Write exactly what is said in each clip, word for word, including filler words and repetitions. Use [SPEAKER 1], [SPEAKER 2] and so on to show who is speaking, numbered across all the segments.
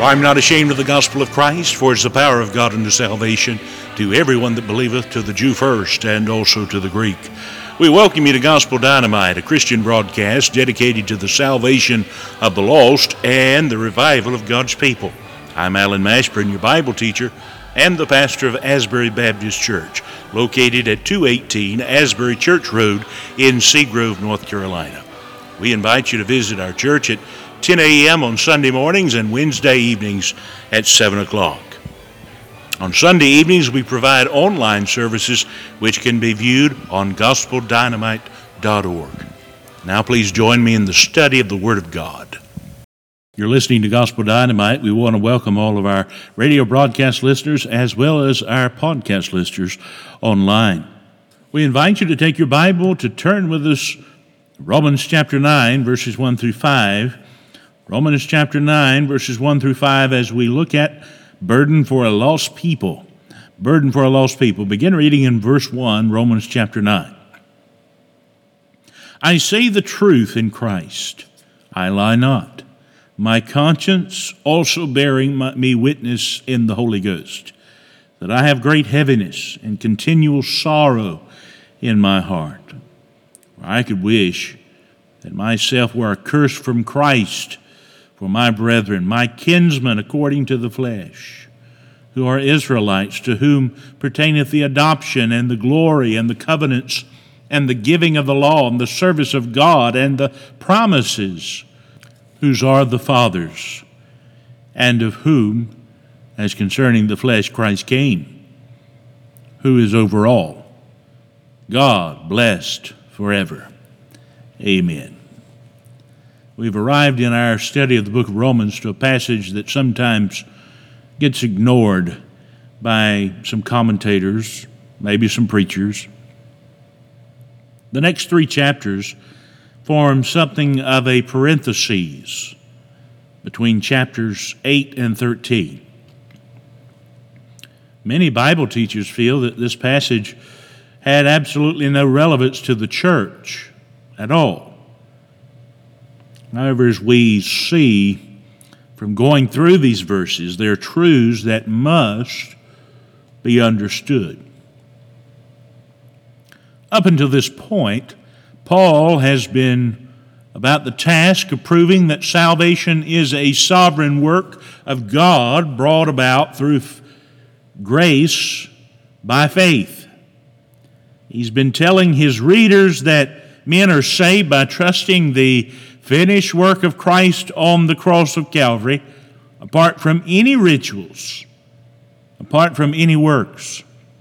[SPEAKER 1] I'm not ashamed of the gospel of Christ, for it's the power of God unto salvation to everyone that believeth, to the Jew first, and also to the Greek. We welcome you to Gospel Dynamite, a Christian broadcast dedicated to the salvation of the lost and the revival of God's people. I'm Alan Mashburn, your Bible teacher and the pastor of Asbury Baptist Church, located at two eighteen Asbury Church Road in Seagrove, North Carolina. We invite you to visit our church at ten a.m. on Sunday mornings and Wednesday evenings at seven o'clock. On Sunday evenings, we provide online services which can be viewed on gospel dynamite dot org. Now please join me in the study of the Word of God. You're listening to Gospel Dynamite. We want to welcome all of our radio broadcast listeners as well as our podcast listeners online. We invite you to take your Bible to turn with us Romans chapter nine, verses one through five. Romans chapter nine, verses one through five, as we look at burden for a lost people. Burden for a lost people. Begin reading in verse one, Romans chapter nine. I say the truth in Christ, I lie not. My conscience also bearing my, me witness in the Holy Ghost, that I have great heaviness and continual sorrow in my heart. I could wish that myself were accursed from Christ for my brethren, my kinsmen according to the flesh, who are Israelites, to whom pertaineth the adoption and the glory and the covenants and the giving of the law and the service of God and the promises, whose are the fathers, and of whom, as concerning the flesh, Christ came, who is over all, God blessed forever. Amen. We've arrived in our study of the book of Romans to a passage that sometimes gets ignored by some commentators, maybe some preachers. The next three chapters form something of a parenthesis between chapters eight and thirteen. Many Bible teachers feel that this passage had absolutely no relevance to the church at all. However, as we see from going through these verses, there are truths that must be understood. Up until this point, Paul has been about the task of proving that salvation is a sovereign work of God brought about through grace by faith. He's been telling his readers that men are saved by trusting the finished work of Christ on the cross of Calvary, apart from any rituals, apart from any works.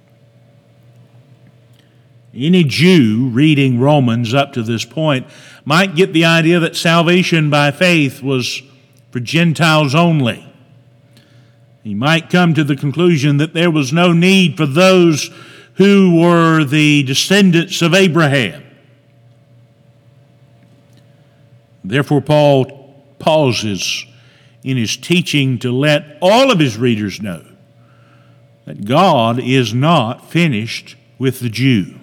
[SPEAKER 1] Any Jew reading Romans up to this point might get the idea that salvation by faith was for Gentiles only. He might come to the conclusion that there was no need for those who were the descendants of Abraham. Therefore, Paul pauses in his teaching to let all of his readers know that God is not finished with the Jew.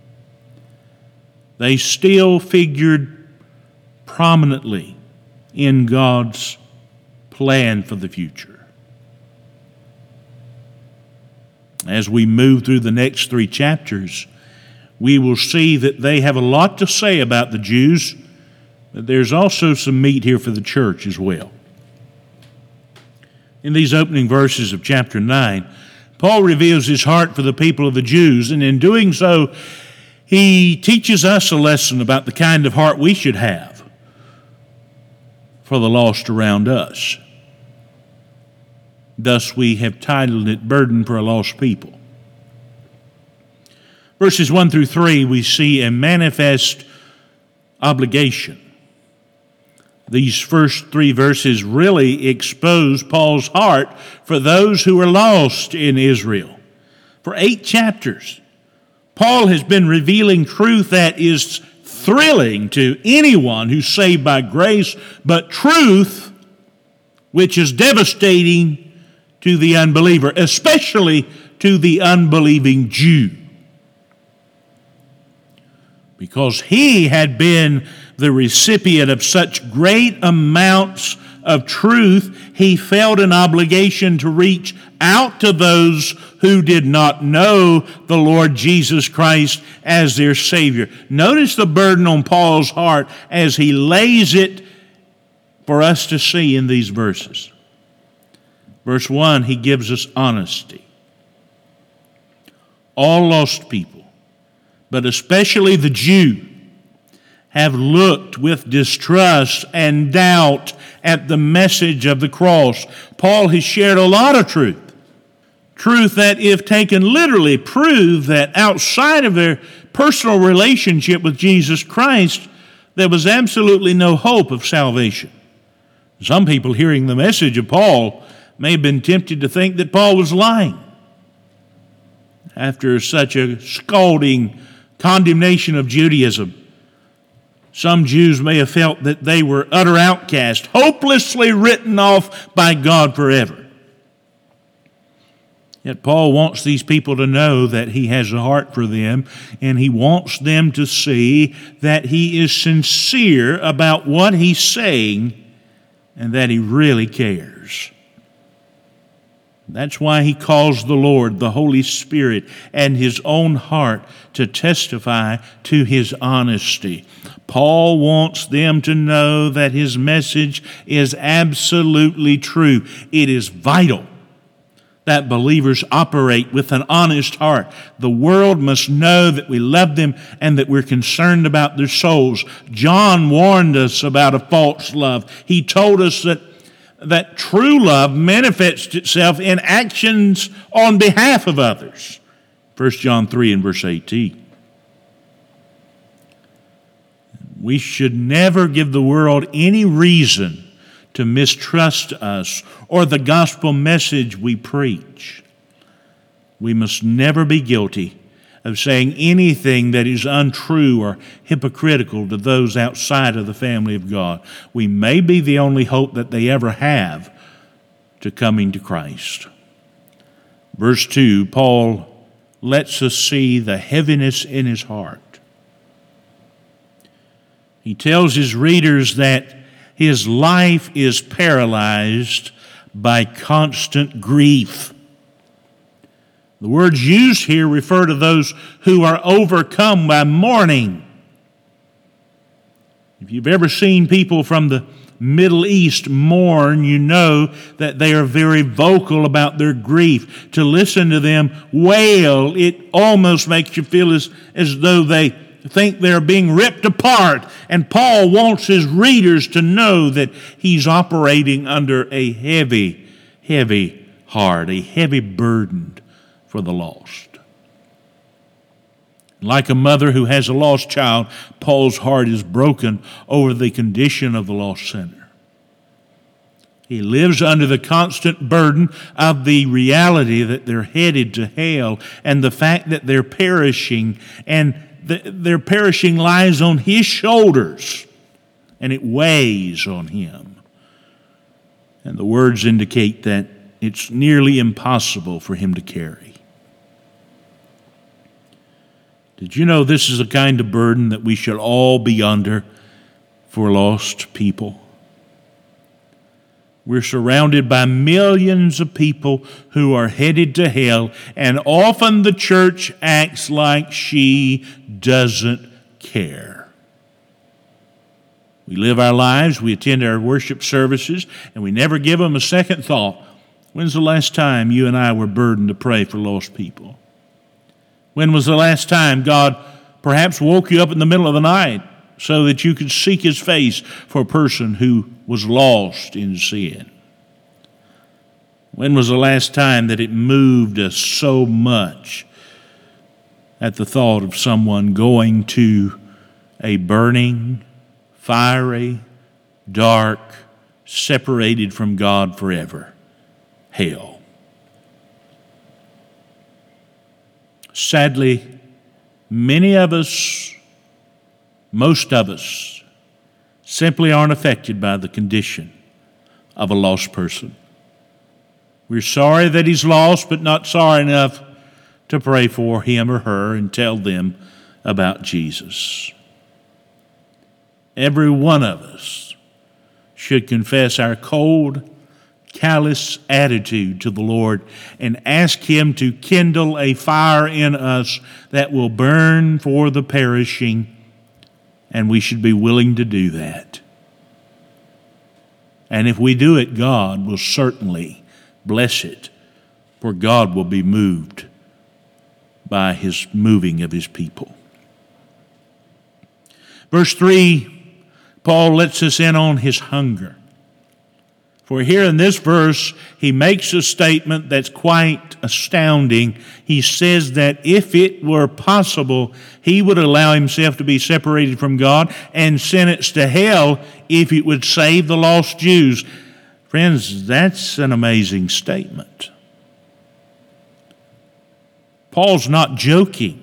[SPEAKER 1] They still figured prominently in God's plan for the future. As we move through the next three chapters, we will see that they have a lot to say about the Jews, but there's also some meat here for the church as well. In these opening verses of chapter nine, Paul reveals his heart for the people of the Jews, and in doing so, he teaches us a lesson about the kind of heart we should have for the lost around us. Thus, we have titled it Burden for a Lost People. Verses one through three, we see a manifest obligation. These first three verses really expose Paul's heart for those who are lost in Israel. For eight chapters, Paul has been revealing truth that is thrilling to anyone who's saved by grace, but truth which is devastating to the unbeliever, especially to the unbelieving Jew. Because he had been the recipient of such great amounts of truth, he felt an obligation to reach out to those who did not know the Lord Jesus Christ as their Savior. Notice the burden on Paul's heart as he lays it for us to see in these verses. Verse one, he gives us honesty. All lost people, but especially the Jew, have looked with distrust and doubt at the message of the cross. Paul has shared a lot of truth. Truth that, if taken literally, prove that outside of their personal relationship with Jesus Christ, there was absolutely no hope of salvation. Some people hearing the message of Paul may have been tempted to think that Paul was lying. After such a scalding condemnation of Judaism, some Jews may have felt that they were utter outcasts, hopelessly written off by God forever. Yet Paul wants these people to know that he has a heart for them, and he wants them to see that he is sincere about what he's saying and that he really cares. That's why he calls the Lord, the Holy Spirit, and his own heart to testify to his honesty. Paul wants them to know that his message is absolutely true. It is vital that believers operate with an honest heart. The world must know that we love them and that we're concerned about their souls. John warned us about a false love. He told us that that true love manifests itself in actions on behalf of others. First John three and verse eighteen. We should never give the world any reason to mistrust us or the gospel message we preach. We must never be guilty of saying anything that is untrue or hypocritical to those outside of the family of God. We may be the only hope that they ever have to coming to Christ. Verse two, Paul lets us see the heaviness in his heart. He tells his readers that his life is paralyzed by constant grief. The words used here refer to those who are overcome by mourning. If you've ever seen people from the Middle East mourn, you know that they are very vocal about their grief. To listen to them wail, it almost makes you feel as, as though they think they're being ripped apart. And Paul wants his readers to know that he's operating under a heavy, heavy heart, a heavy burden for the lost. Like a mother who has a lost child, Paul's heart is broken over the condition of the lost sinner. He lives under the constant burden of the reality that they're headed to hell and the fact that they're perishing, and the, their perishing lies on his shoulders, and it weighs on him. And the words indicate that it's nearly impossible for him to carry. Did you know this is a kind of burden that we should all be under for lost people? We're surrounded by millions of people who are headed to hell, and often the church acts like she doesn't care. We live our lives, we attend our worship services, and we never give them a second thought. When's the last time you and I were burdened to pray for lost people? When was the last time God perhaps woke you up in the middle of the night so that you could seek his face for a person who was lost in sin? When was the last time that it moved us so much at the thought of someone going to a burning, fiery, dark, separated from God forever hell? Sadly, many of us, most of us, simply aren't affected by the condition of a lost person. We're sorry that he's lost, but not sorry enough to pray for him or her and tell them about Jesus. every one of us should confess our cold, callous attitude to the Lord and ask Him to kindle a fire in us that will burn for the perishing, and we should be willing to do that. And if we do it, God will certainly bless it, for God will be moved by His moving of His people. Verse three, Paul lets us in on his hunger. For here in this verse, he makes a statement that's quite astounding. He says that if it were possible, he would allow himself to be separated from God and sentenced to hell if it would save the lost Jews. Friends, that's an amazing statement. Paul's not joking.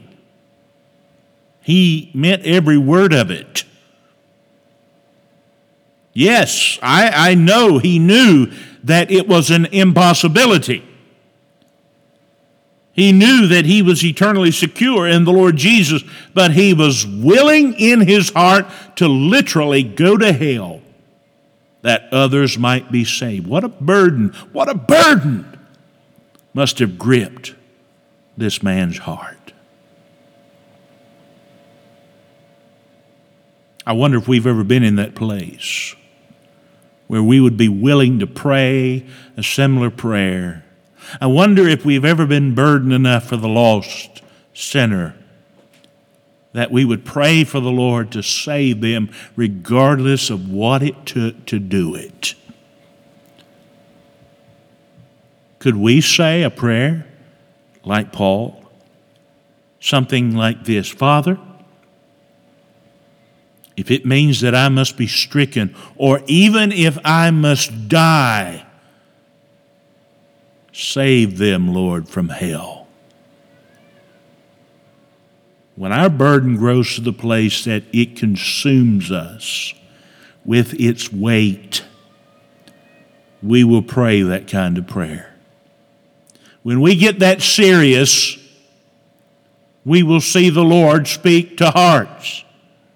[SPEAKER 1] He meant every word of it. Yes, I, I know he knew that it was an impossibility. He knew that he was eternally secure in the Lord Jesus, but he was willing in his heart to literally go to hell that others might be saved. What a burden, what a burden must have gripped this man's heart. I wonder if we've ever been in that place where we would be willing to pray a similar prayer. I wonder if we've ever been burdened enough for the lost sinner that we would pray for the Lord to save them regardless of what it took to do it. Could we say a prayer like Paul? Something like this: Father, if it means that I must be stricken, or even if I must die, save them, Lord, from hell. When our burden grows to the place that it consumes us with its weight, we will pray that kind of prayer. When we get that serious, we will see the Lord speak to hearts.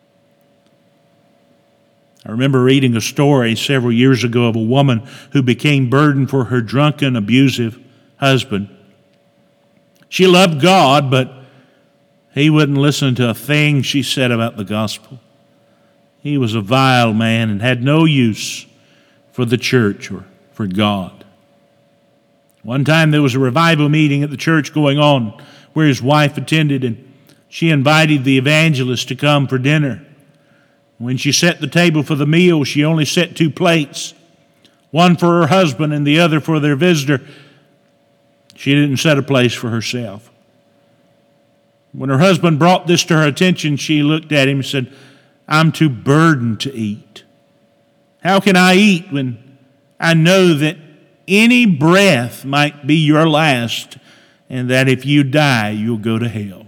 [SPEAKER 1] I remember reading a story several years ago of a woman who became burdened for her drunken, abusive husband. She loved God, but he wouldn't listen to a thing she said about the gospel. He was a vile man and had no use for the church or for God. One time there was a revival meeting at the church going on where his wife attended, and she invited the evangelist to come for dinner. When she set the table for the meal, she only set two plates, one for her husband and the other for their visitor. She didn't set a place for herself. When her husband brought this to her attention, she looked at him and said, "I'm too burdened to eat. How can I eat when I know that any breath might be your last, and that if you die, you'll go to hell?"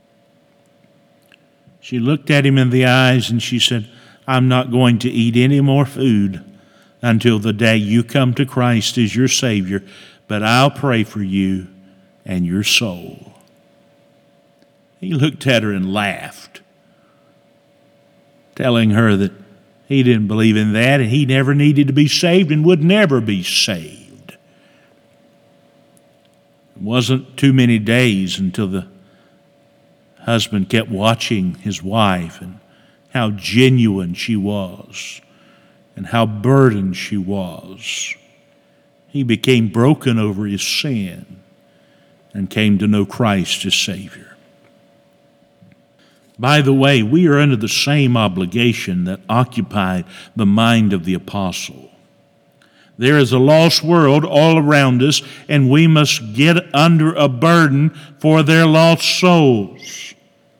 [SPEAKER 1] She looked at him in the eyes and she said, "I'm not going to eat any more food until the day you come to Christ as your Savior, but I'll pray for you and your soul." He looked at her and laughed, telling her that he didn't believe in that and he never needed to be saved and would never be saved. It wasn't too many days until the husband kept watching his wife and how genuine she was and how burdened she was. He became broken over his sin and came to know Christ as Savior. By the way, we are under the same obligation that occupied the mind of the apostle. There is a lost world all around us, and we must get under a burden for their lost souls.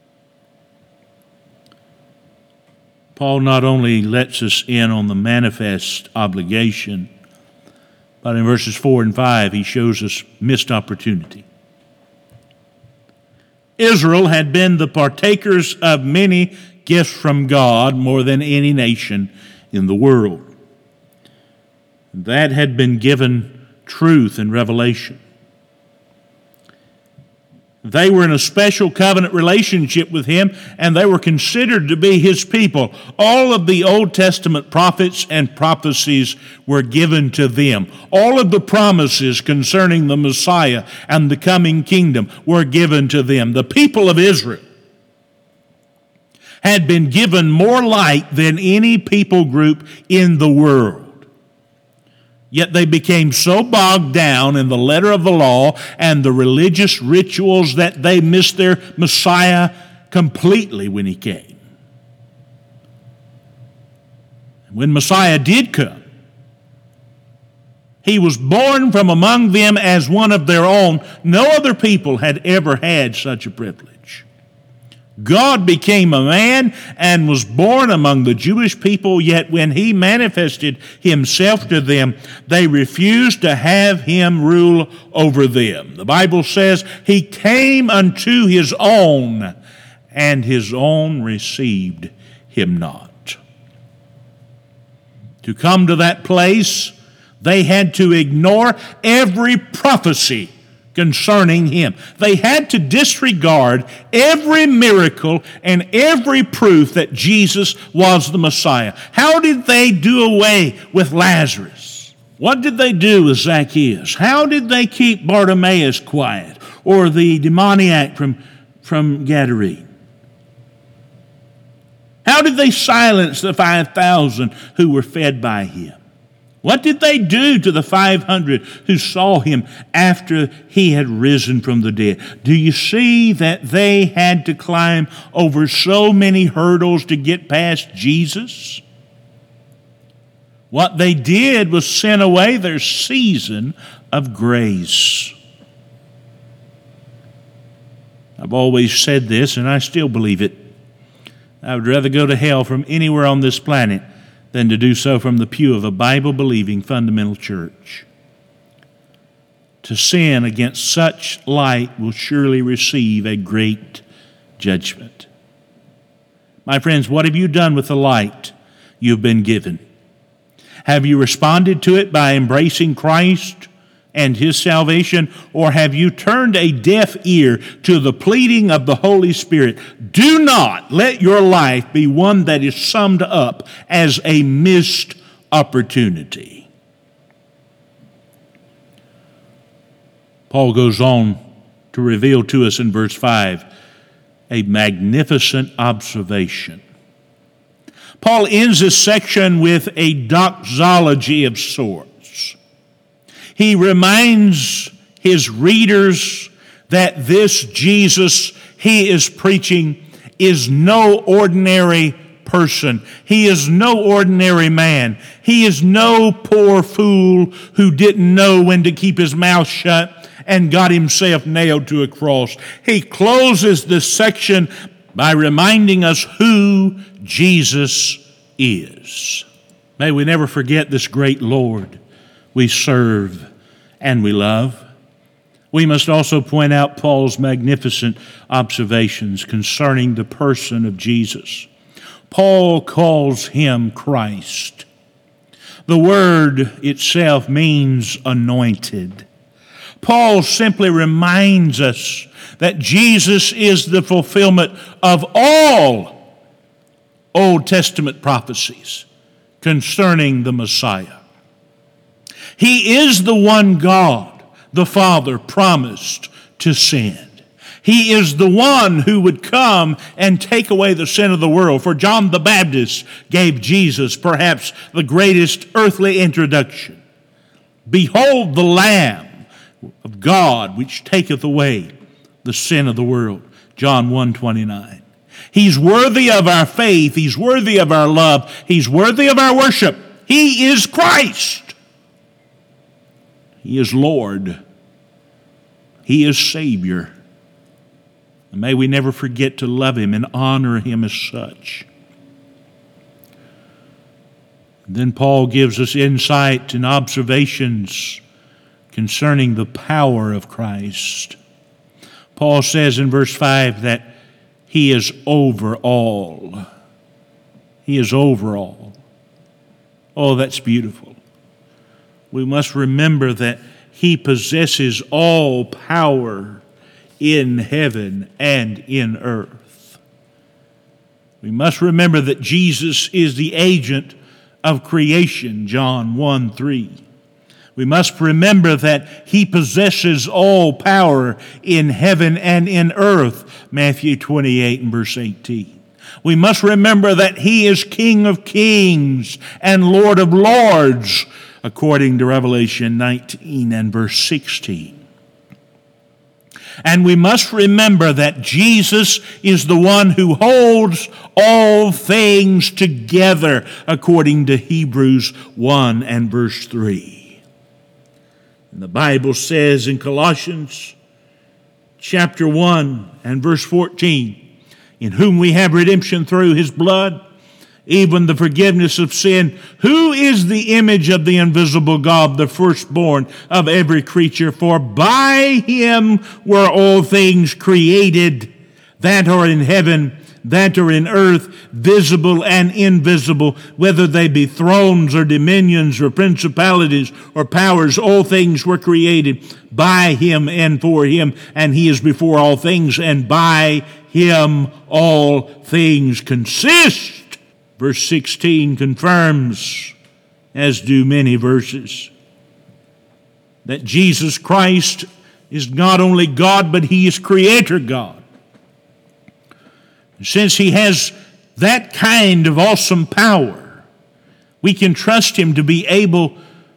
[SPEAKER 1] Paul not only lets us in on the manifest obligation, but in verses four and five, he shows us missed opportunity. Israel had been the partakers of many gifts from God more than any nation in the world. That had been given truth and revelation. They were in a special covenant relationship with him, and they were considered to be his people. All of the Old Testament prophets and prophecies were given to them. All of the promises concerning the Messiah and the coming kingdom were given to them. The people of Israel had been given more light than any people group in the world. Yet they became so bogged down in the letter of the law and the religious rituals that they missed their Messiah completely when he came. When Messiah did come, he was born from among them as one of their own. No other people had ever had such a privilege. God became a man and was born among the Jewish people, yet when he manifested himself to them, they refused to have him rule over them. The Bible says he came unto his own, and his own received him not. To come to that place, they had to ignore every prophecy concerning him. They had to disregard every miracle and every proof that Jesus was the Messiah. How did they do away with Lazarus? What did they do with Zacchaeus? How did they keep Bartimaeus quiet, or the demoniac from, from Gadarene? How did they silence the five thousand who were fed by him? What did they do to the five hundred who saw him after he had risen from the dead? Do you see that they had to climb over so many hurdles to get past Jesus? What they did was send away their season of grace. I've always said this, and I still believe it. I would rather go to hell from anywhere on this planet than to do so from the pew of a Bible-believing fundamental church. To sin against such light will surely receive a great judgment. My friends, what have you done with the light you've been given? Have you responded to it by embracing Christ and his salvation, or have you turned a deaf ear to the pleading of the Holy Spirit? Do not let your life be one that is summed up as a missed opportunity. Paul goes on to reveal to us in verse five a magnificent observation. Paul ends this section with a doxology of sorts. He reminds his readers that this Jesus he is preaching is no ordinary person. He is no ordinary man. He is no poor fool who didn't know when to keep his mouth shut and got himself nailed to a cross. He closes this section by reminding us who Jesus is. May we never forget this great Lord we serve and we love. We must also point out Paul's magnificent observations concerning the person of Jesus. Paul calls him Christ. The word itself means anointed. Paul simply reminds us that Jesus is the fulfillment of all Old Testament prophecies concerning the Messiah. He is the one God, the Father, promised to send. He is the one who would come and take away the sin of the world. For John the Baptist gave Jesus perhaps the greatest earthly introduction. Behold the Lamb of God which taketh away the sin of the world. John one twenty-nine. He's worthy of our faith. He's worthy of our love. He's worthy of our worship. He is Christ. He is Lord. He is Savior. And may we never forget to love him and honor him as such. Then Paul gives us insight and observations concerning the power of Christ. Paul says in verse five that he is over all. He is over all. Oh, that's beautiful. We must remember that he possesses all power in heaven and in earth. We must remember that Jesus is the agent of creation, John one three. We must remember that he possesses all power in heaven and in earth, Matthew twenty-eight and verse eighteen. We must remember that he is King of kings and Lord of lords, according to Revelation nineteen and verse sixteen. And we must remember that Jesus is the one who holds all things together, according to Hebrews one and verse three. And the Bible says in Colossians chapter one and verse fourteen, in whom we have redemption through his blood, even the forgiveness of sin, who is the image of the invisible God, the firstborn of every creature. For by him were all things created, that are in heaven, that are in earth, visible and invisible, whether they be thrones or dominions or principalities or powers. All things were created by him and for him, and he is before all things, and by him all things consist. Verse sixteen confirms, as do many verses, that Jesus Christ is not only God, but he is Creator God. Since he has that kind of awesome power, we can trust him to be able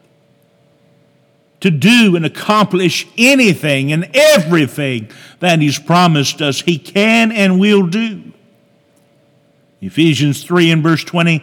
[SPEAKER 1] to do and accomplish anything and everything that he's promised us he can and will do. Ephesians three and verse twenty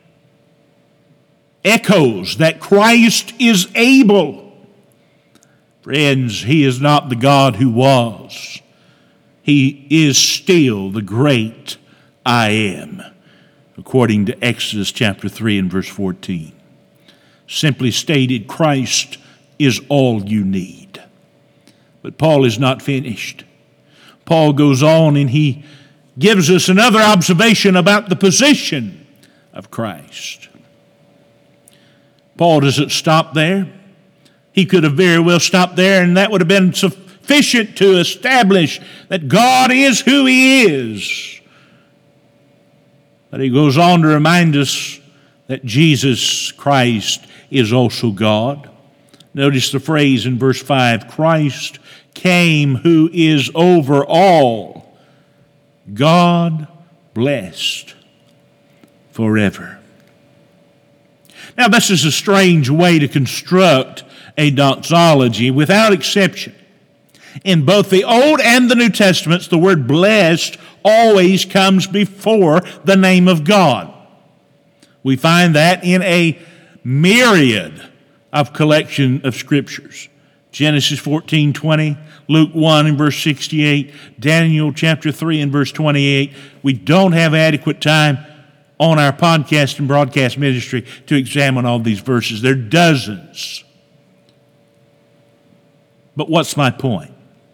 [SPEAKER 1] echoes that Christ is able. Friends, he is not the God who was. He is still the great I am, according to Exodus chapter three and verse fourteen. Simply stated, Christ is all you need. But Paul is not finished. Paul goes on and he gives us another observation about the position of Christ. Paul doesn't stop there. He could have very well stopped there, and that would have been sufficient to establish that God is who he is. But he goes on to remind us that Jesus Christ is also God. Notice the phrase in verse five, Christ came who is over all, God blessed forever. Now, this is a strange way to construct a doxology without exception. In both the Old and the New Testaments, the word blessed always comes before the name of God. We find that in a myriad of collection of scriptures. Genesis fourteen twenty, Luke one and verse sixty-eight, Daniel chapter three and verse twenty-eight. We don't have adequate time on our podcast and broadcast ministry to examine all these verses. There are dozens. But what's my point?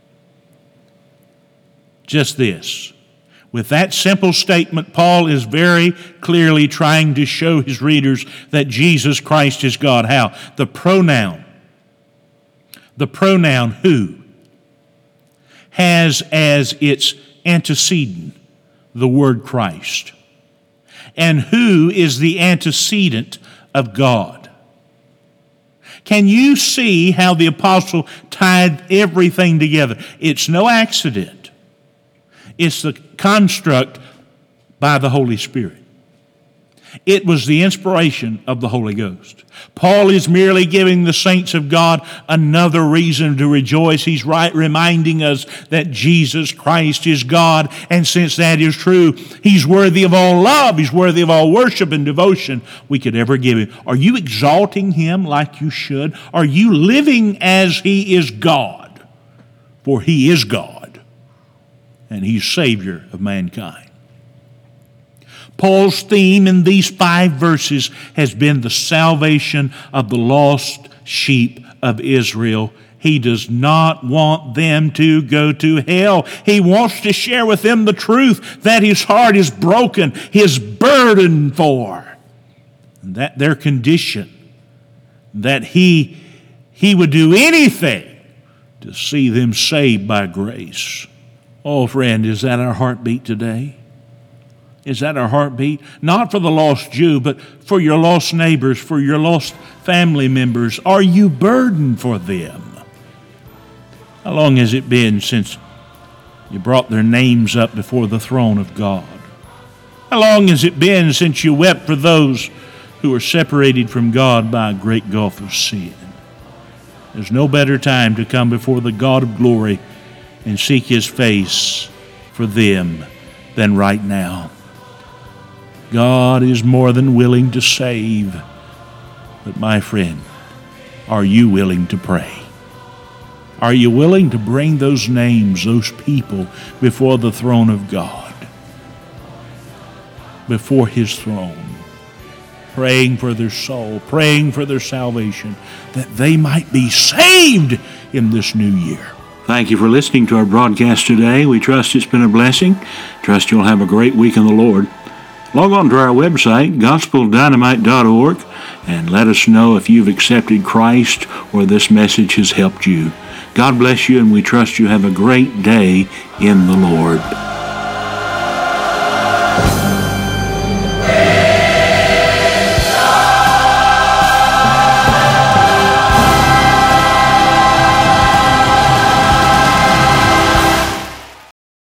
[SPEAKER 1] Just this. With that simple statement, Paul is very clearly trying to show his readers that Jesus Christ is God. How? The pronoun. The pronoun who has as its antecedent the word Christ. And who is the antecedent of God? Can you see how the apostle tied everything together? It's no accident. It's the construct by the Holy Spirit. It was the inspiration of the Holy Ghost. Paul is merely giving the saints of God another reason to rejoice. He's right, reminding us that Jesus Christ is God, and since that is true, he's worthy of all love. He's worthy of all worship and devotion we could ever give him. Are you exalting him like you should? Are you living as he is God? For he is God, and he's Savior of mankind. Paul's theme in these five verses has been the salvation of the lost sheep of Israel. He does not want them to go to hell. He wants to share with them the truth that his heart is broken, his burden for, that their condition, that he, he would do anything to see them saved by grace. Oh, friend, is that our heartbeat today? Is that our heartbeat? Not for the lost Jew, but for your lost neighbors, for your lost family members. Are you burdened for them? How long has it been since you brought their names up before the throne of God? How long has it been since you wept for those who are separated from God by a great gulf of sin? There's no better time to come before the God of glory and seek His face for them than right now. God is more than willing to save. But my friend, are you willing to pray? Are you willing to bring those names, those people, before the throne of God? Before His throne. Praying for their soul, praying for their salvation, that they might be saved in this new year. Thank you for listening to our broadcast today. We trust it's been a blessing. Trust you'll have a great week in the Lord. Log on to our website, gospel dynamite dot org, and let us know if you've accepted Christ or this message has helped you. God bless you, and we trust you have a great day in the Lord.